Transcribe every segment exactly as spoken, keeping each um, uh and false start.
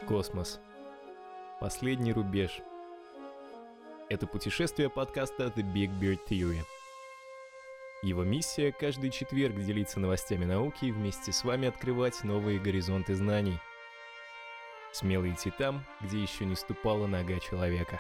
Космос. Последний рубеж. Это путешествие подкаста The Big Bird Theory. Его миссия — каждый четверг делиться новостями науки и вместе с вами открывать новые горизонты знаний. Смело идти там, где еще не ступала нога человека.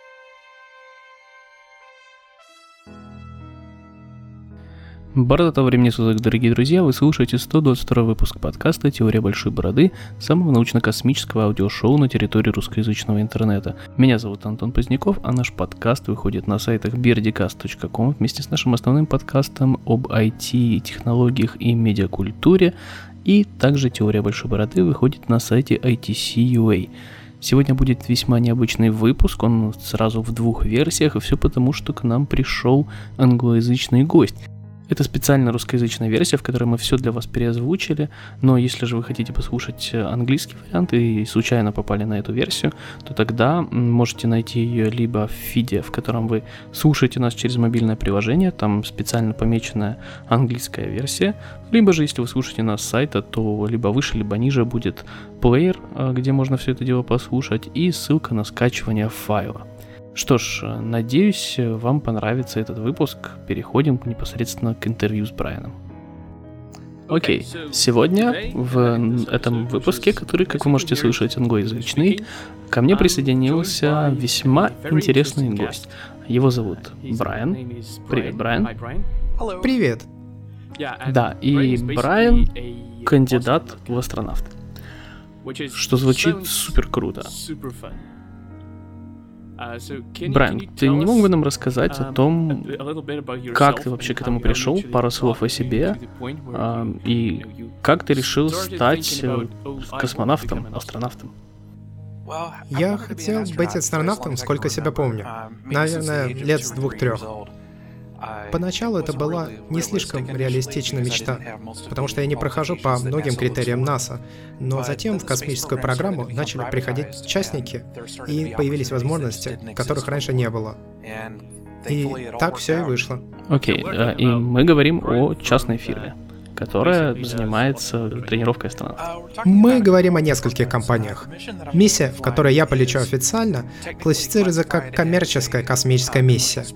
Бородатого времени суток, дорогие друзья, вы слушаете сто двадцать второй выпуск подкаста «Теория большой бороды», самого научно-космического аудиошоу на территории русскоязычного интернета. Меня зовут Антон Поздняков, а наш подкаст выходит на сайтах birdicast точка ком вместе с нашим основным подкастом об ай ти, технологиях и медиакультуре, и также «Теория большой бороды» выходит на сайте ай ти си точка ю эй. Сегодня будет весьма необычный выпуск, он сразу в двух версиях, и все потому, что к нам пришел англоязычный гость. Это специально русскоязычная версия, в которой мы все для вас переозвучили, но если же вы хотите послушать английский вариант и случайно попали на эту версию, то тогда можете найти ее либо в фиде, в котором вы слушаете нас через мобильное приложение, там специально помеченная английская версия, либо же если вы слушаете нас с сайта, то либо выше, либо ниже будет плеер, где можно все это дело послушать, и ссылка на скачивание файла. Что ж, надеюсь, вам понравится этот выпуск. Переходим непосредственно к интервью с Брайаном. Окей, okay. Сегодня в этом выпуске, который, как вы можете слышать, англоязычный, ко мне присоединился весьма интересный гость. Его зовут Брайан. Привет, Брайан. Привет. Да, и Брайан кандидат в астронавты, что звучит супер круто. Брайан, ты не мог бы нам рассказать о том, как ты вообще к этому пришел, пару слов о себе, uh, и как ты решил стать космонавтом, астронавтом? Я хотел быть астронавтом, сколько себя помню. Наверное, лет с двух-трех. Поначалу это была не слишком реалистичная мечта, потому что я не прохожу по многим критериям НАСА. Но затем в космическую программу начали приходить частники, и появились возможности, которых раньше не было. И так все и вышло. Окей, okay, и мы говорим о частной фирме, которая занимается тренировкой астронавтов. Мы говорим о нескольких компаниях. Миссия, в которой я полечу официально, классифицируется как коммерческая космическая миссия.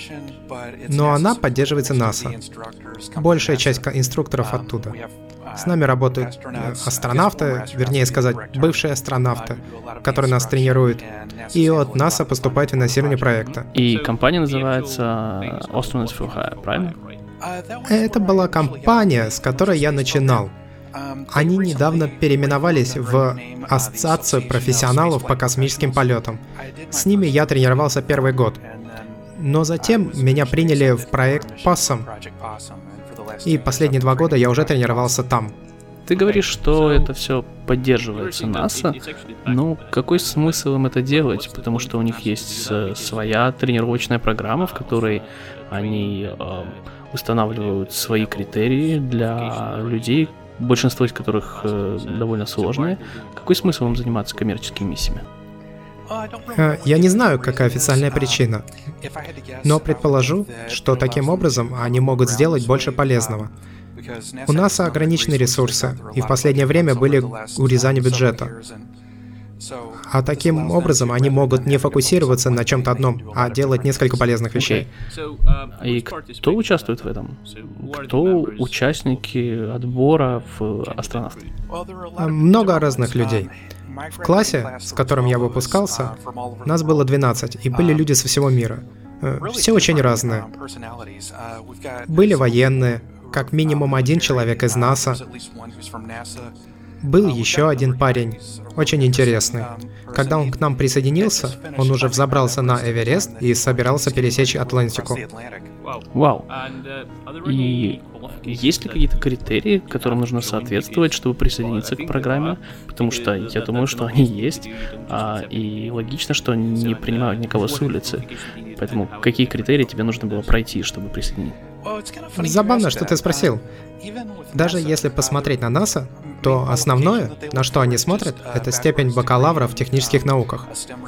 Но она поддерживается НАСА. Большая часть инструкторов оттуда. С нами работают астронавты, вернее сказать, бывшие астронавты, которые нас тренируют. И от НАСА поступает финансирование проекта. И компания называется Astronauts for Hire, правильно? Это была компания, с которой я начинал. Они недавно переименовались в Ассоциацию профессионалов по космическим полетам. С ними я тренировался первый год. Но затем меня приняли в проект пассом. И последние два года я уже тренировался там. Ты говоришь, что это все поддерживается НАСА, но какой смысл им это делать? Потому что у них есть своя тренировочная программа, в которой они э, устанавливают свои критерии для людей, большинство из которых э, довольно сложные. Какой смысл им заниматься коммерческими миссиями? Я не знаю, какая официальная причина, но предположу, что таким образом они могут сделать больше полезного. У НАСА ограничены ресурсы, и в последнее время были урезания бюджета. А таким образом они могут не фокусироваться на чем-то одном, а делать несколько полезных вещей. Okay. И кто участвует в этом? Кто участники отбора в астронавты? Много разных людей. В классе, с которым я выпускался, нас было двенадцать, и были люди со всего мира. Все очень разные. Были военные, как минимум один человек из НАСА. Был еще один парень, очень интересный. Когда он к нам присоединился, он уже взобрался на Эверест и собирался пересечь Атлантику. Вау. И есть ли какие-то критерии, которым нужно соответствовать, чтобы присоединиться к программе? Потому что я думаю, что они есть, а, и логично, что они не принимают никого с улицы. Поэтому какие критерии тебе нужно было пройти, чтобы присоединиться? Забавно, что ты спросил. Даже если посмотреть на НАСА, то основное, на что они смотрят, это степень бакалавра в технических науках.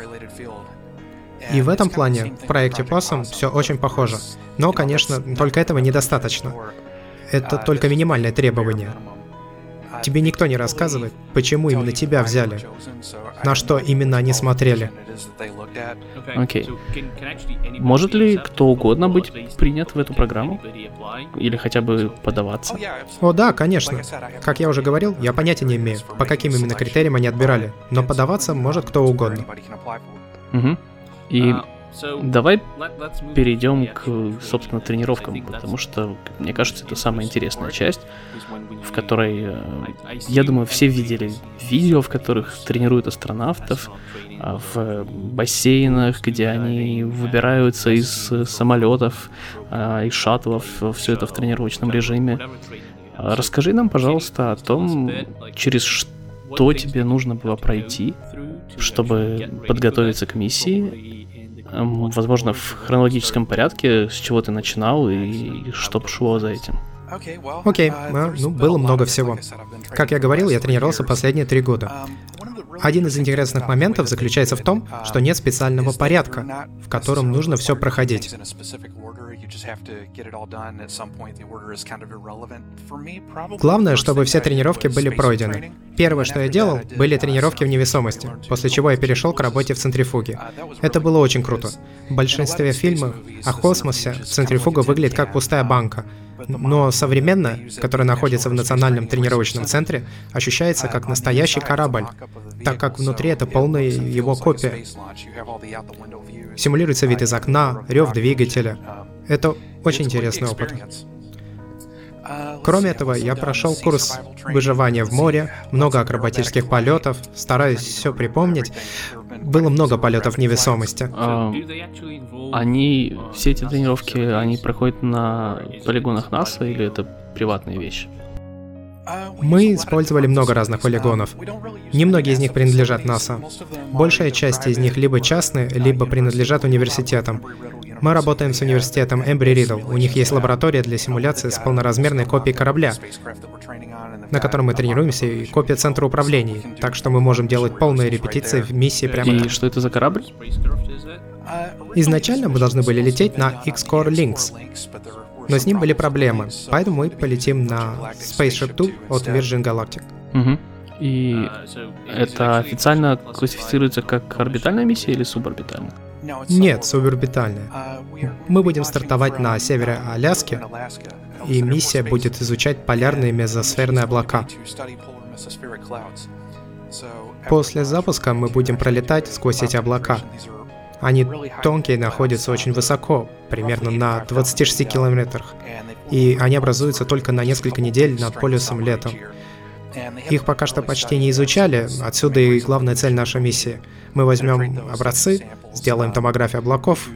И в этом плане в проекте пассом все очень похоже. Но, конечно, только этого недостаточно. Это только минимальное требование. Тебе никто не рассказывает, почему именно тебя взяли, на что именно они смотрели. Окей. Okay. Может ли кто угодно быть принят в эту программу? Или хотя бы подаваться? О да, конечно. Как я уже говорил, я понятия не имею, по каким именно критериям они отбирали, но подаваться может кто угодно. Угу. И давай перейдем к, собственно, тренировкам, потому что, мне кажется, это самая интересная часть, в которой, я думаю, все видели видео, в которых тренируют астронавтов в бассейнах, где они выбираются из самолетов, из шаттлов, все это в тренировочном режиме. Расскажи нам, пожалуйста, о том, через что тебе нужно было пройти, чтобы подготовиться к миссии. Возможно, в хронологическом порядке, с чего ты начинал и что шло за этим. Окей, okay. ну, было много всего. Как я говорил, я тренировался последние три года. Один из интересных моментов заключается в том, что нет специального порядка, в котором нужно все проходить. Главное, чтобы все тренировки были пройдены. Первое, что я делал, были тренировки в невесомости, после чего я перешел к работе в центрифуге. Это было очень круто. В большинстве фильмов о космосе центрифуга выглядит как пустая банка, но современная, которая находится в Национальном тренировочном центре, ощущается как настоящий корабль, так как внутри это полная его копия. Симулируется вид из окна, рев двигателя. Это очень интересный опыт. Кроме этого, я прошел курс выживания в море, много акробатических полетов, стараюсь все припомнить. Было много полетов в невесомости. А, они, все эти тренировки, они проходят на полигонах НАСА или это приватные вещи? Мы использовали много разных полигонов. Немногие из них принадлежат НАСА. Большая часть из них либо частные, либо принадлежат университетам. Мы работаем с университетом Эмбри-Риддл. У них есть лаборатория для симуляции с полноразмерной копией корабля, на котором мы тренируемся, и копия центра управления. Так что мы можем делать полные репетиции в миссии прямо И там. что это за корабль? Изначально мы должны были лететь на X-Core Lynx, но с ним были проблемы, поэтому мы полетим на Spaceship два от Virgin Galactic. Угу. И это официально классифицируется как орбитальная миссия или суборбитальная? Нет, суборбитальная. Мы будем стартовать на севере Аляски, и миссия будет изучать полярные мезосферные облака. После запуска мы будем пролетать сквозь эти облака. Они тонкие, находятся очень высоко, примерно на двадцати шести километрах, и они образуются только на несколько недель над полюсом летом. Их пока что почти не изучали, отсюда и главная цель нашей миссии. Мы возьмем образцы, сделаем томографию облаков.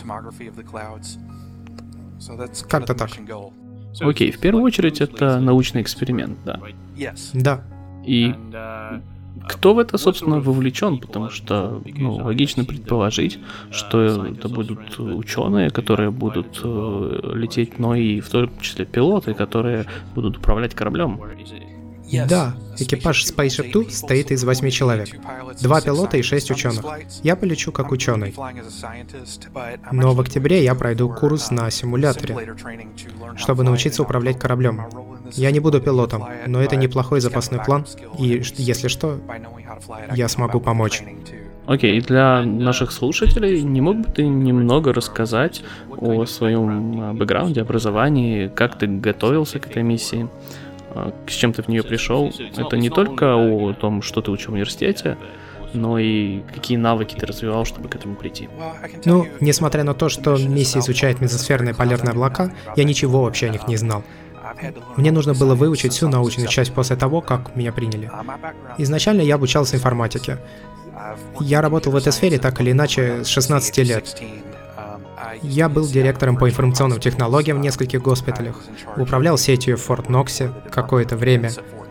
Как-то так. Окей, в первую очередь это научный эксперимент, да? Да. И кто в это, собственно, вовлечен? Потому что, ну, логично предположить, что это будут ученые, которые будут э, лететь, но и в том числе пилоты, которые будут управлять кораблем. Да, экипаж Spaceship два состоит из восьми человек. Два пилота и шесть ученых. Я полечу как ученый. Но в октябре я пройду курс на симуляторе, чтобы научиться управлять кораблем. Я не буду пилотом, но это неплохой запасной план, и, если что, я смогу помочь. Окей, okay, для наших слушателей, не мог бы ты немного рассказать о своем бэкграунде, образовании, как ты готовился к этой миссии? С чем ты в нее пришел? Это не только о том, что ты учил в университете, но и какие навыки ты развивал, чтобы к этому прийти. Ну, несмотря на то, что миссия изучает мезосферные полярные облака, я ничего вообще о них не знал. Мне нужно было выучить всю научную часть после того, как меня приняли. Изначально я обучался информатике. Я работал в этой сфере так или иначе с шестнадцати лет. Я был директором по информационным технологиям в нескольких госпиталях, управлял сетью в Форт Ноксе какое-то время,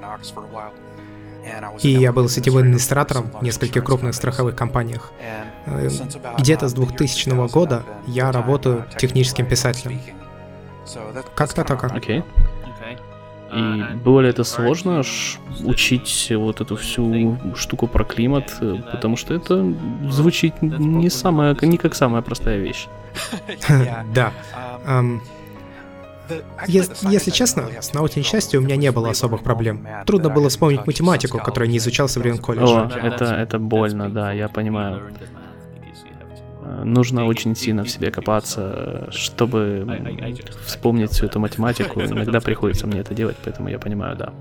и я был сетевым администратором в нескольких крупных страховых компаниях. Где-то с двухтысячного года я работаю техническим писателем. Как-то так. Окей. И было ли это сложно учить вот эту всю штуку про климат, потому что это звучит не самая, не как самая простая вещь. Да. Если, если честно, с научной частью у меня не было особых проблем. Трудно было вспомнить математику, которую не изучал со времен колледжа. О, это, это больно, да, я понимаю. Нужно очень сильно в себе копаться, чтобы вспомнить всю эту математику. Иногда приходится мне это делать, поэтому я понимаю, да.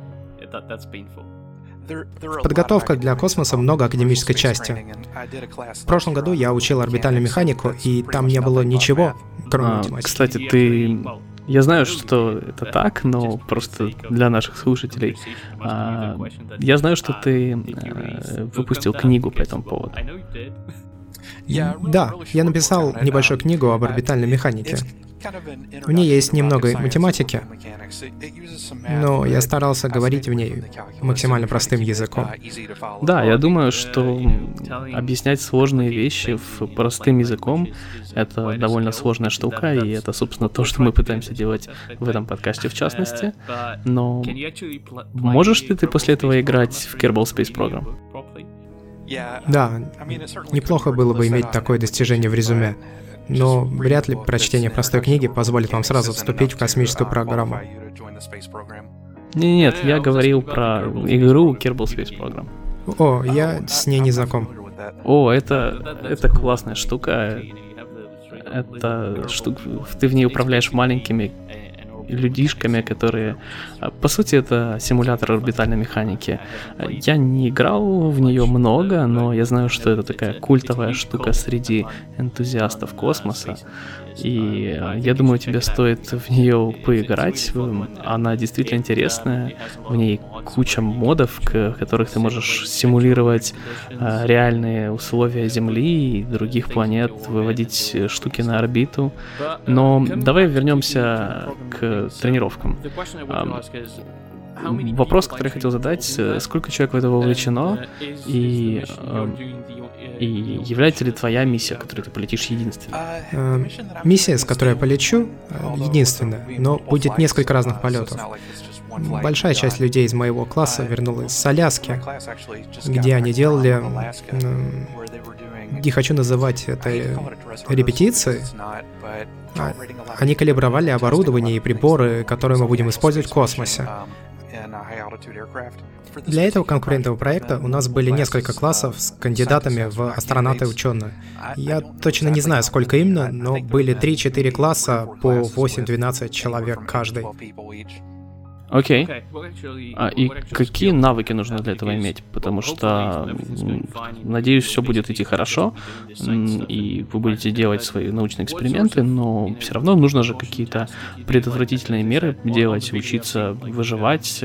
Подготовка для космоса много академической части. В прошлом году я учил орбитальную механику, и там не было ничего, кроме а, математики. Кстати, ты... Я знаю, что это так, но просто для наших слушателей. А, я знаю, что ты а, выпустил книгу по этому поводу. Да, я написал небольшую книгу об орбитальной механике. В ней есть немного математики, но я старался говорить в ней максимально простым языком. Да, я думаю, что объяснять сложные вещи простым языком — это довольно сложная штука, и это, собственно, то, что мы пытаемся делать в этом подкасте в частности. Но можешь ли ты после этого играть в Kerbal Space Program? Да, неплохо было бы иметь такое достижение в резюме. Но вряд ли прочтение простой книги позволит вам сразу вступить в космическую программу. Нет, я говорил про игру Kerbal Space Program. О, я с ней не знаком. О, это, это классная штука. Это штука... Ты в ней управляешь маленькими людишками, которые... По сути, это симулятор орбитальной механики. Я не играл в нее много, но я знаю, что это такая культовая штука среди энтузиастов космоса. И я думаю, тебе стоит в нее поиграть. Она действительно интересная. В ней куча модов, в которых ты можешь симулировать реальные условия Земли и других планет, выводить штуки на орбиту. Но давай вернемся к тренировкам. Вопрос, который я хотел задать: сколько человек в это вовлечено, и, и является ли твоя миссия, которой ты полетишь, единственной? Э, миссия, с которой я полечу, единственная, но будет несколько разных полетов. Большая часть людей из моего класса вернулась с Аляски, где они делали, не хочу называть это репетиции, они калибровали оборудование и приборы, которые мы будем использовать в космосе. Для этого конкурентного проекта у нас были несколько классов с кандидатами в астронавты и ученые. Я точно не знаю, сколько именно, но были три-четыре класса по восемь-двенадцать человек каждый. Окей. Okay. А, и какие навыки нужно для этого иметь? Потому что, надеюсь, все будет идти хорошо, и вы будете делать свои научные эксперименты, но все равно нужно же какие-то предотвратительные меры делать, учиться выживать,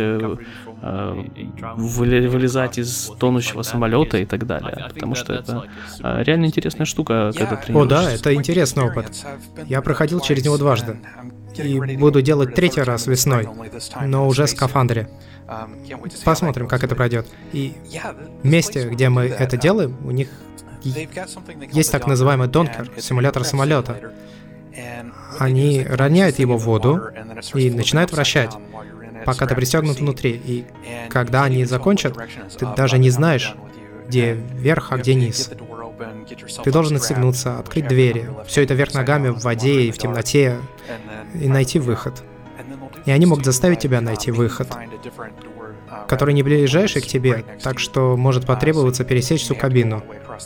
вылезать из тонущего самолета и так далее. Потому что это реально интересная штука, когда тренируешься. О да, это интересный опыт. Я проходил через него дважды. И буду делать третий раз весной, но уже в скафандре. Посмотрим, как это пройдет. И в месте, где мы это делаем, у них есть так называемый донкер, симулятор самолета. Они роняют его в воду и начинают вращать, пока ты пристегнут внутри. И когда они закончат, ты даже не знаешь, где вверх, а где низ. Ты должен отстегнуться, открыть двери, все это вверх ногами в воде и в темноте, и найти выход. И они могут заставить тебя найти выход, который не ближайший к тебе, так что может потребоваться пересечь всю кабину.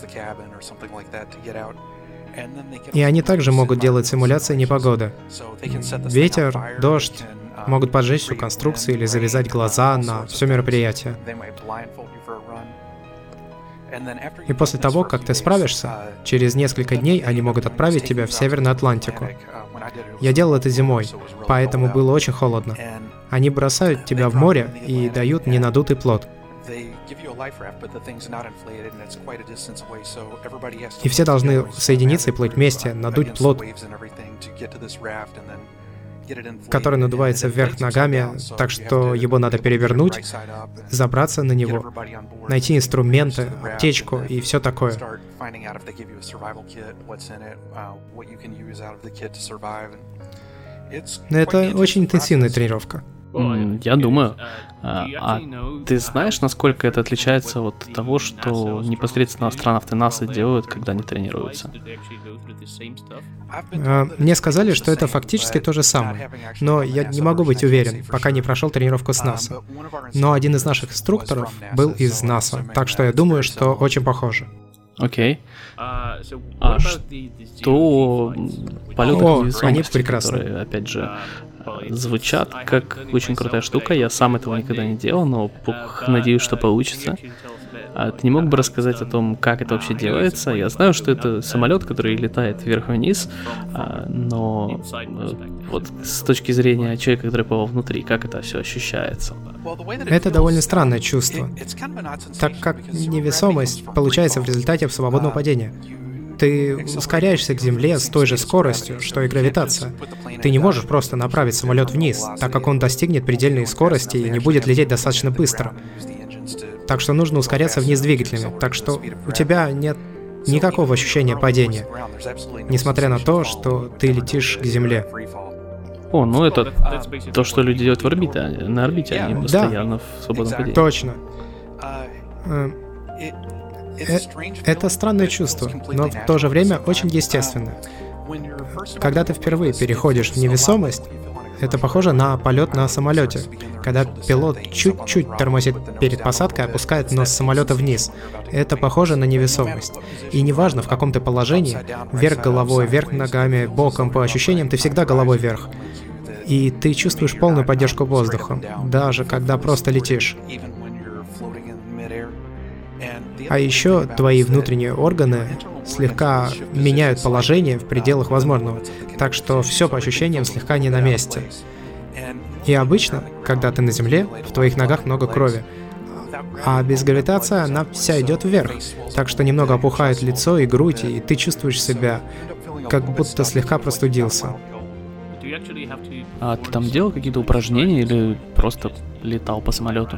И они также могут делать симуляции непогоды. Ветер, дождь, могут поджечь всю конструкцию или завязать глаза на все мероприятие. И после того, как ты справишься, через несколько дней они могут отправить тебя в Северную Атлантику. Я делал это зимой, поэтому было очень холодно. Они бросают тебя в море и дают ненадутый плот. И все должны соединиться и плыть вместе, надуть плот, который надувается вверх ногами, так что его надо перевернуть, забраться на него, найти инструменты, аптечку и все такое. Но это очень интенсивная тренировка. Я думаю. А, а ты знаешь, насколько это отличается от того, что непосредственно астронавты НАСА делают, когда они тренируются? Мне сказали, что это фактически то же самое, но я не могу быть уверен, пока не прошел тренировку с НАСА. Но один из наших инструкторов был из НАСА, так что я думаю, что очень похоже. Окей. А что полеты О, в невесомости, они прекрасны. которые, опять же, звучат как очень крутая штука. Я сам этого никогда не делал, но надеюсь, что получится. А ты не мог бы рассказать о том, как это вообще делается? Я знаю, что это самолет, который летает вверх-вниз, но вот с точки зрения человека, который попал внутри, как это все ощущается? Это довольно странное чувство, так как невесомость получается в результате свободного падения. Ты ускоряешься к Земле с той же скоростью, что и гравитация. Ты не можешь просто направить самолет вниз, так как он достигнет предельной скорости и не будет лететь достаточно быстро. Так что нужно ускоряться вниз двигателями. Так что у тебя нет никакого ощущения падения, несмотря на то, что ты летишь к Земле. О, ну это то, что люди делают в орбите, на орбите, они постоянно да, в свободном падении. Точно. Это странное чувство, но в то же время очень естественное. Когда ты впервые переходишь в невесомость, это похоже на полет на самолете, когда пилот чуть-чуть тормозит перед посадкой, опускает нос самолета вниз. Это похоже на невесомость. И неважно, в каком ты положении, вверх головой, вверх ногами, боком, по ощущениям, ты всегда головой вверх. И ты чувствуешь полную поддержку воздуха, даже когда просто летишь. А еще твои внутренние органы слегка меняют положение в пределах возможного, так что все по ощущениям слегка не на месте. И обычно, когда ты на Земле, в твоих ногах много крови, а без гравитации она вся идет вверх, так что немного опухает лицо и грудь, и ты чувствуешь себя, как будто слегка простудился. А ты там делал какие-то упражнения или просто летал по самолету?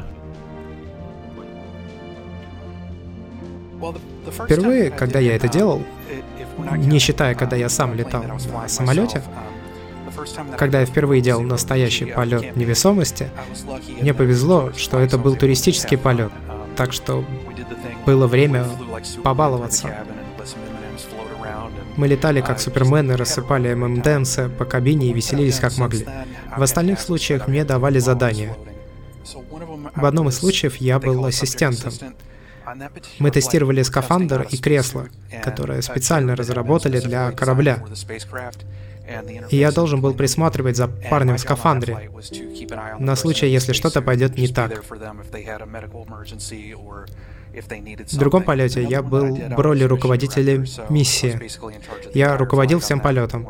Впервые, когда я это делал, не считая, когда я сам летал на самолете, когда я впервые делал настоящий полет невесомости, мне повезло, что это был туристический полет, так что было время побаловаться. Мы летали как супермены, рассыпали эм эм дэнсы по кабине и веселились как могли. В остальных случаях мне давали задания. В одном из случаев я был ассистентом. Мы тестировали скафандр и кресло, которые специально разработали для корабля. И я должен был присматривать за парнем в скафандре, на случай, если что-то пойдет не так. В другом полете я был в роли руководителя миссии. Я руководил всем полетом.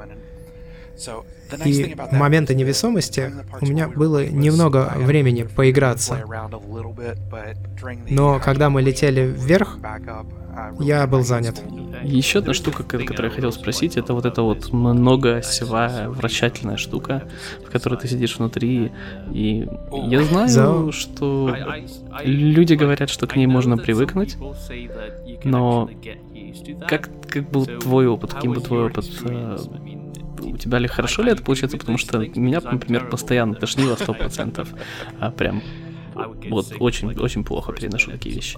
И в моменты невесомости у меня было немного времени поиграться. Но когда мы летели вверх, я был занят. Еще одна штука, которую я хотел спросить, это вот эта вот многоосевая вращательная штука, в которой ты сидишь внутри. И я знаю, За... что люди говорят, что к ней можно привыкнуть, но как, как был твой опыт, каким был твой опыт? У тебя ли хорошо ли это получается? Потому что меня, например, постоянно тошнило сто процентов. А прям вот очень-очень плохо переношу такие вещи.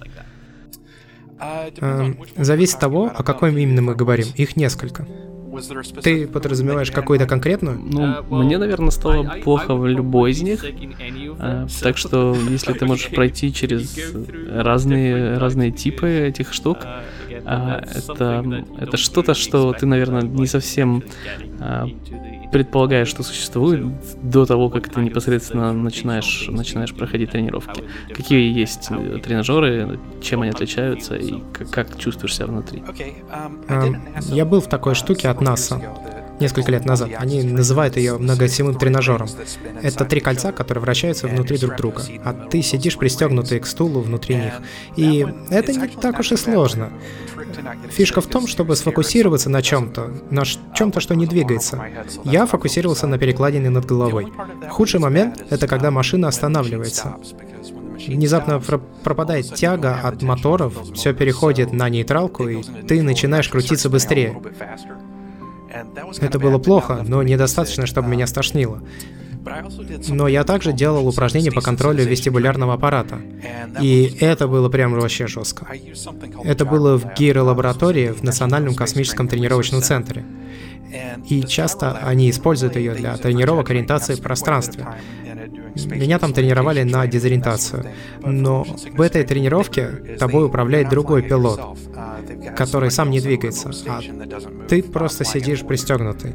Эм, зависит от того, о какой именно мы говорим. Их несколько. Ты подразумеваешь какую-то конкретную? Ну, мне, наверное, стало плохо в любой из них. А, так что, если ты можешь пройти через разные, разные типы этих штук, а, это, это что-то, что ты, наверное, не совсем а, предполагаешь, что существует до того, как ты непосредственно начинаешь, начинаешь проходить тренировки. Какие есть тренажеры, чем они отличаются и как, как чувствуешь себя внутри? Um, я был в такой штуке от НАСА несколько лет назад. Они называют ее многоосевым тренажером. Это три кольца, которые вращаются внутри друг друга, а ты сидишь пристегнутый к стулу внутри них. И это не так уж и сложно. Фишка в том, чтобы сфокусироваться на чем-то, на чем-то, что не двигается. Я фокусировался на перекладине над головой. Худший момент — это когда машина останавливается. Внезапно про- пропадает тяга от моторов, все переходит на нейтралку, и ты начинаешь крутиться быстрее. Это было плохо, но недостаточно, чтобы меня стошнило. Но я также делал упражнения по контролю вестибулярного аппарата. И это было прям вообще жестко. Это было в гиро-лаборатории в Национальном космическом тренировочном центре. И часто они используют ее для тренировок ориентации в пространстве. Меня там тренировали на дезориентацию. Но в этой тренировке тобой управляет другой пилот, который сам не двигается, а ты просто сидишь пристегнутый.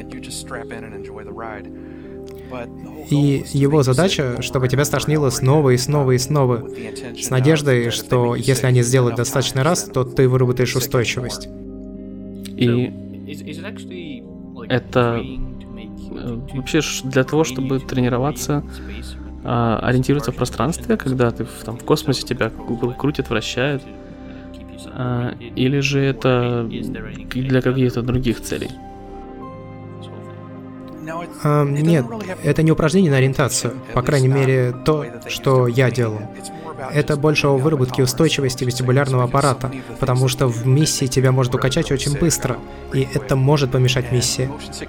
И его задача, чтобы тебя стошнило снова и снова и снова, с надеждой, что если они сделают достаточно раз, то ты выработаешь устойчивость. И это вообще для того, чтобы тренироваться, ориентироваться в пространстве, когда ты там в космосе, тебя крутит, вращает, или же это для каких-то других целей? А, нет, это не упражнение на ориентацию, по крайней мере, то, что я делал. Это больше о выработке устойчивости вестибулярного аппарата, потому что в миссии тебя может укачать очень быстро, и это может помешать миссии.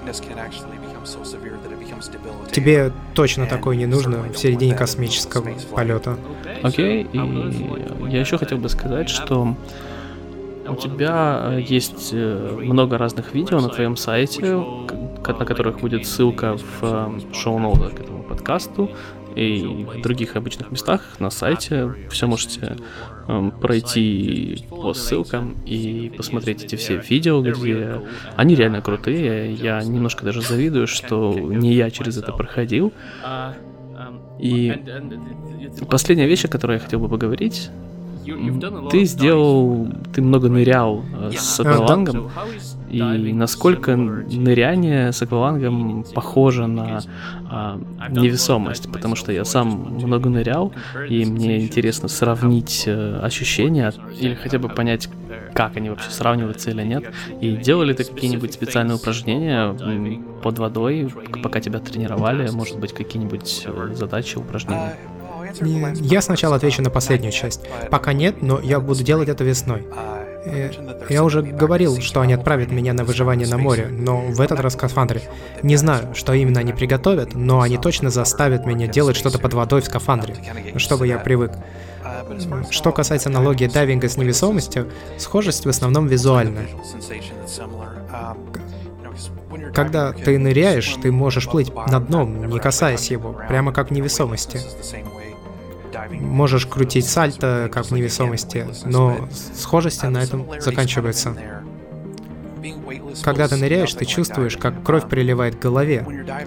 Тебе точно такое не нужно в середине космического полета. Окей, okay, и я еще хотел бы сказать, что у тебя есть много разных видео на твоем сайте, на которых будет ссылка в шоу-ноутах к этому подкасту, и в других обычных местах на сайте. Все можете э, пройти по ссылкам и посмотреть эти все видео, где они реально крутые. Я немножко даже завидую, что не я через это проходил. И последняя вещь, о которой я хотел бы поговорить. Ты сделал, ты много нырял э, с аквалангом, и насколько ныряние с аквалангом похоже на э, невесомость, потому что я сам много нырял, и мне интересно сравнить э, ощущения, или хотя бы понять, как они вообще сравниваются или нет. И делали ты какие-нибудь специальные упражнения под водой, пока тебя тренировали, может быть, какие-нибудь задачи, упражнения? Я сначала отвечу на последнюю часть. Пока нет, но я буду делать это весной. Я уже говорил, что они отправят меня на выживание на море, но в этот раз в скафандре. Не знаю, что именно они приготовят, но они точно заставят меня делать что-то под водой в скафандре, чтобы я привык. Что касается аналогии дайвинга с невесомостью, схожесть в основном визуальная. Когда ты ныряешь, ты можешь плыть над дном, не касаясь его, прямо как в невесомости. Можешь крутить сальто, как в невесомости, но схожести на этом заканчиваются. Когда ты ныряешь, ты чувствуешь, как кровь приливает к голове.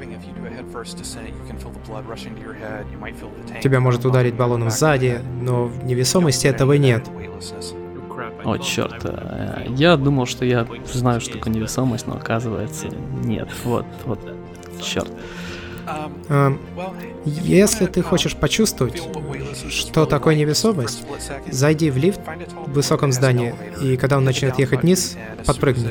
Тебя может ударить баллоном сзади, но в невесомости этого нет. О, черт. Я думал, что я знаю, что такое невесомость, но оказывается, нет. Вот, вот, черт. А, если ты хочешь почувствовать, что такое невесомость, зайди в лифт в высоком здании, и когда он начнет ехать вниз, подпрыгни.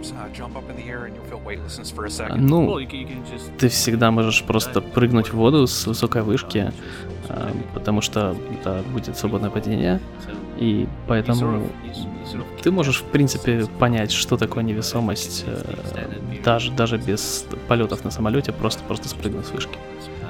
Ну, ты всегда можешь просто прыгнуть в воду с высокой вышки, потому что это будет свободное падение, и поэтому ты можешь, в принципе, понять, что такое невесомость, даже, даже без полетов на самолете, просто, просто спрыгнув с вышки.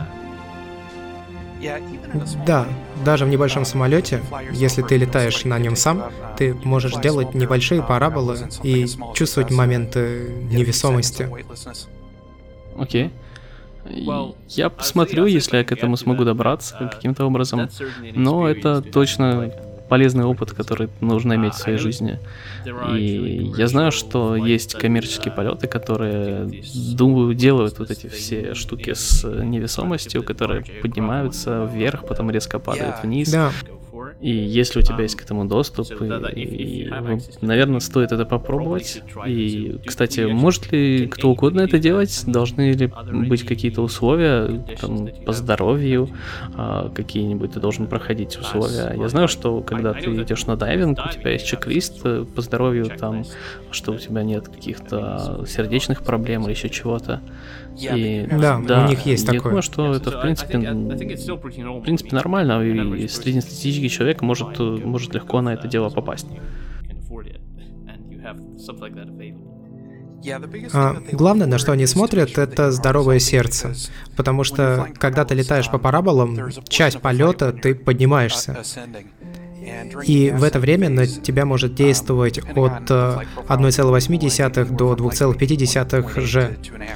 Да, даже в небольшом самолете, если ты летаешь на нем сам, ты можешь делать небольшие параболы и чувствовать моменты невесомости. Окей. Okay. Я посмотрю, если я к этому смогу добраться каким-то образом, но это точно полезный опыт, который нужно иметь в своей жизни. И я знаю, что есть коммерческие полеты, которые думаю, делают вот эти все штуки с невесомостью, которые поднимаются вверх, потом резко падают вниз. Да. И если у тебя есть к этому доступ, и, и, наверное, стоит это попробовать. И, кстати, может ли кто угодно это делать? Должны ли быть какие-то условия там, по здоровью, а, какие-нибудь ты должен проходить условия? Я знаю, что когда ты идешь на дайвинг, у тебя есть чек-лист по здоровью, там, что у тебя нет каких-то сердечных проблем или еще чего-то. И, да, да, у них есть я такое. думаю, что это, в принципе, в принципе нормально, и среднестатистический человек может, может легко на это дело попасть. А, главное, на что они смотрят, это здоровое сердце. Потому что, когда ты летаешь по параболам, часть полета ты поднимаешься. И в это время на тебя может действовать от одна целая восемь десятых до две целых пять десятых же,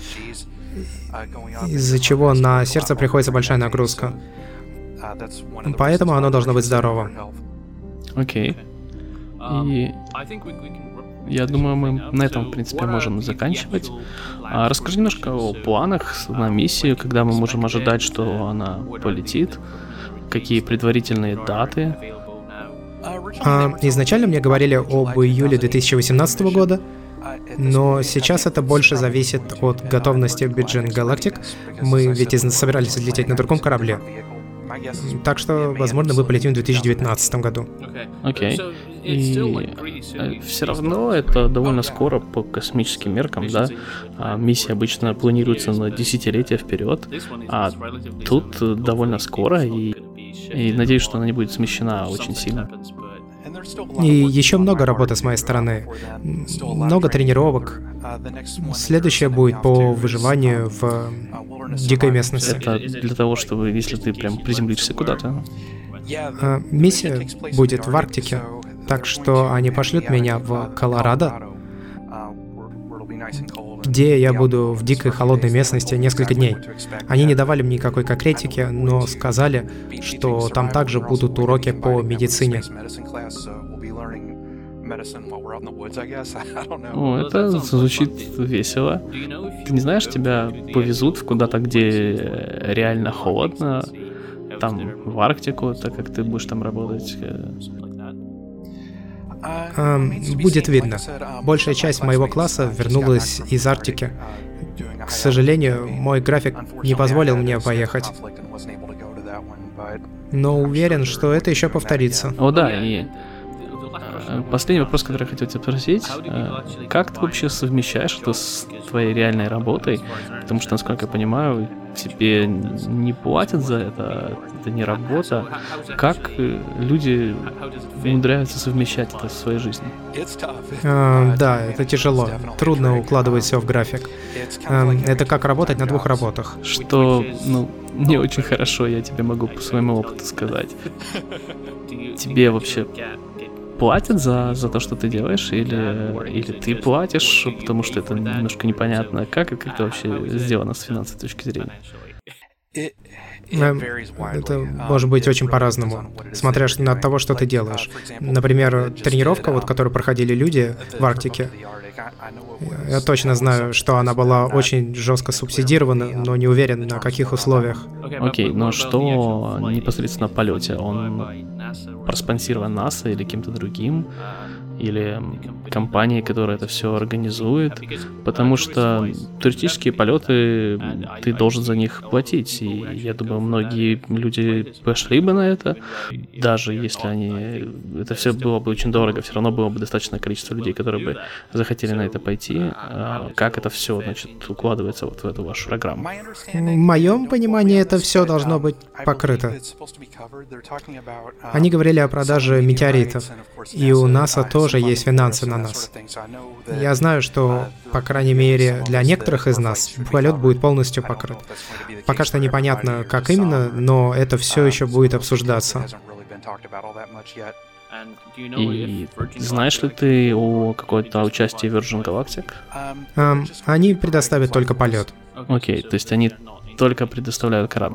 из-за чего на сердце приходится большая нагрузка. Поэтому оно должно быть здоровым. Окей. И я думаю, мы на этом, в принципе, можем заканчивать. А расскажи немножко о планах на миссию, когда мы можем ожидать, что она полетит, какие предварительные даты. А, изначально мне говорили об июле две тысячи восемнадцатого года, но сейчас это больше зависит от готовности Virgin Galactic. Мы ведь собирались лететь на другом корабле. Так что, возможно, мы полетим в две тысячи девятнадцатом году. Окей. Okay. И все равно это довольно скоро по космическим меркам, да? А миссия обычно планируется на десятилетия вперед, а тут довольно скоро, и, и надеюсь, что она не будет смещена очень сильно. И еще много работы с моей стороны. Много тренировок. Следующее будет по выживанию в дикой местности. Это для того, чтобы, если ты прям приземлишься куда-то. А, миссия будет в Арктике, так что они пошлют меня в Колорадо, где я буду в дикой холодной местности несколько дней. Они не давали мне никакой конкретики, но сказали, что там также будут уроки по медицине. О, это звучит весело. Ты не знаешь, тебя повезут куда-то, где реально холодно, там в Арктику, так как ты будешь там работать? Um, будет видно. Большая часть моего класса вернулась из Арктики. К сожалению, мой график не позволил мне поехать. Но уверен, что это еще повторится. О, да, и последний вопрос, который я хотел тебя спросить. Как ты вообще совмещаешь это с твоей реальной работой? Потому что, насколько я понимаю, тебе не платят за это, это не работа. Как люди умудряются совмещать это в своей жизни? А, да, это тяжело. Трудно укладывать все в график. А, это как работать на двух работах. Что, ну, не очень хорошо, я тебе могу по своему опыту сказать. Тебе вообще платят за, за то, что ты делаешь, или, или ты платишь, потому что это немножко непонятно, как, как это вообще сделано с финансовой точки зрения? Это может быть очень по-разному, смотря на того, что ты делаешь. Например, тренировка, вот, которую проходили люди в Арктике, я точно знаю, что она была очень жестко субсидирована, но не уверен, на каких условиях. Окей, okay, но что непосредственно в полете? Он проспонсирован НАСА или кем-то другим? Или компанией, которая это все организует, потому что туристические полеты, ты должен за них платить, и я думаю, многие люди пошли бы на это, даже если они, это все было бы очень дорого, все равно было бы достаточное количество людей, которые бы захотели на это пойти. Как это все, значит, укладывается вот в эту вашу программу? В моем понимании это все должно быть покрыто. Они говорили о продаже метеоритов, и у НАСА тоже есть финансы на нас. Я знаю, что, по крайней мере, для некоторых из нас полет будет полностью покрыт. Пока что непонятно, как именно, но это все еще будет обсуждаться. И знаешь ли ты о какой-то участии Virgin Galactic? Um, они предоставят только полет. Окей, okay, то есть они только предоставляют корабль.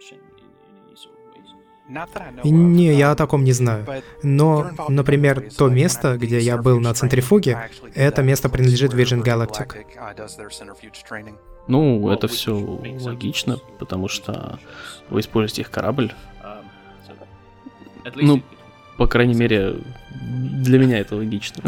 Не, я о таком не знаю. Но, например, то место, где я был на центрифуге, это место принадлежит Virgin Galactic. Ну, это все логично, потому что вы используете их корабль. Ну, по крайней мере, для меня это логично.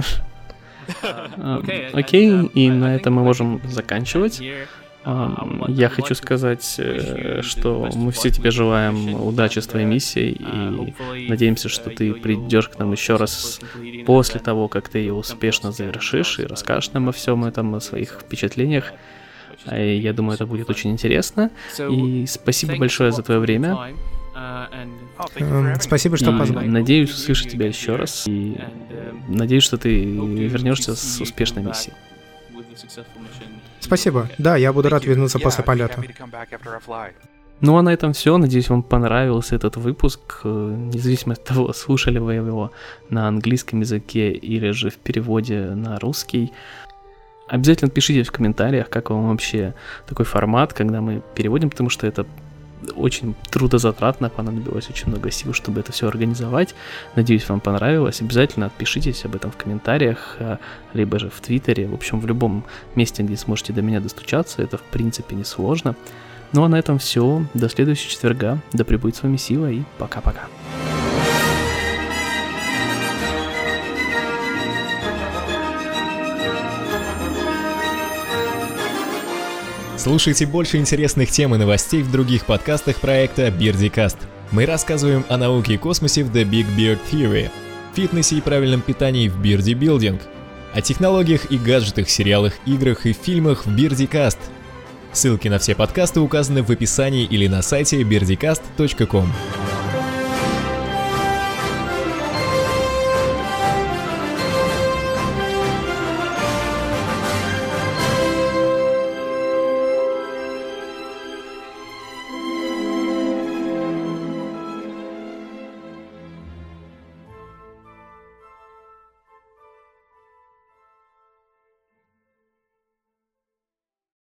Окей, и на этом мы можем заканчивать. Я хочу сказать, что мы все тебе желаем удачи с твоей миссией и надеемся, что ты придешь к нам еще раз после того, как ты ее успешно завершишь и расскажешь нам о всем этом, о своих впечатлениях. И я думаю, это будет очень интересно. И спасибо большое за твое время. Спасибо, что позвали. Надеюсь услышать тебя еще раз. И надеюсь, что ты вернешься с успешной миссией. Спасибо. Да, я буду рад вернуться после полета. Ну а на этом все. Надеюсь, вам понравился этот выпуск. Независимо от того, слушали вы его на английском языке или же в переводе на русский. Обязательно пишите в комментариях, как вам вообще такой формат, когда мы переводим, потому что это очень трудозатратно, понадобилось очень много сил, чтобы это все организовать. Надеюсь, вам понравилось. Обязательно отпишитесь об этом в комментариях, либо же в Твиттере, в общем, в любом месте, где сможете до меня достучаться. Это, в принципе, несложно. Ну а на этом все. До следующего четверга. Да пребудет с вами сила и пока-пока. Слушайте больше интересных тем и новостей в других подкастах проекта BirdieCast. Мы рассказываем о науке и космосе в The Big Beard Theory, фитнесе и правильном питании в Birdie Building, о технологиях и гаджетах, сериалах, играх и фильмах в BirdieCast. Ссылки на все подкасты указаны в описании или на сайте birdicast точка ком.